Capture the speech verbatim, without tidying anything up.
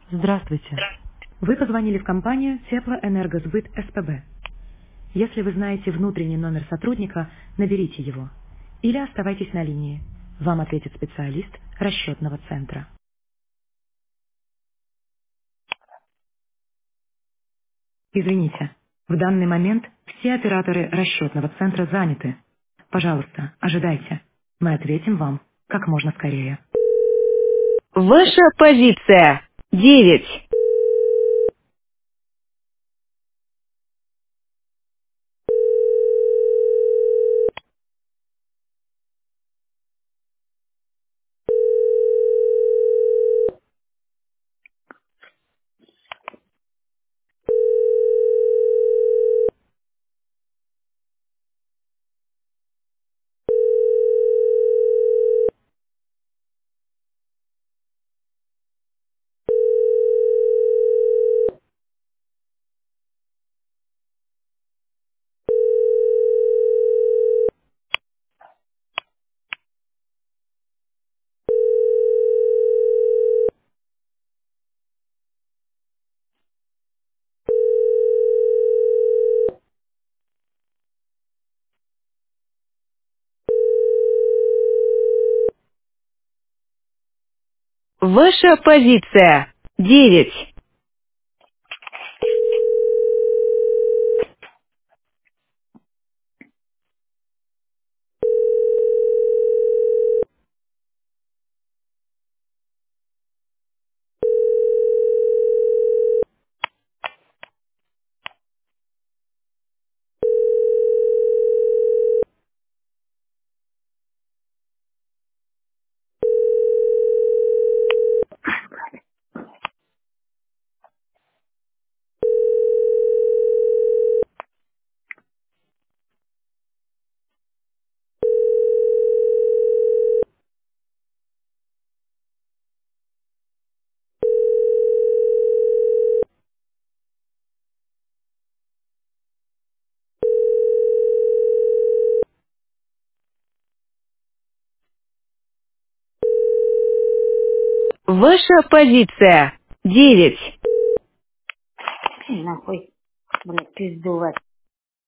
Здравствуйте. Вы позвонили в компанию Теплоэнергосбыт СПБ. Если вы знаете внутренний номер сотрудника, наберите его. Или оставайтесь на линии. Вам ответит специалист расчетного центра. Извините, в данный момент все операторы расчетного центра заняты. Пожалуйста, ожидайте. Мы ответим вам как можно скорее. Ваша позиция. Девять. Ваша позиция. Девять. Ваша позиция. Девять. Нахуй, блядь, пизду,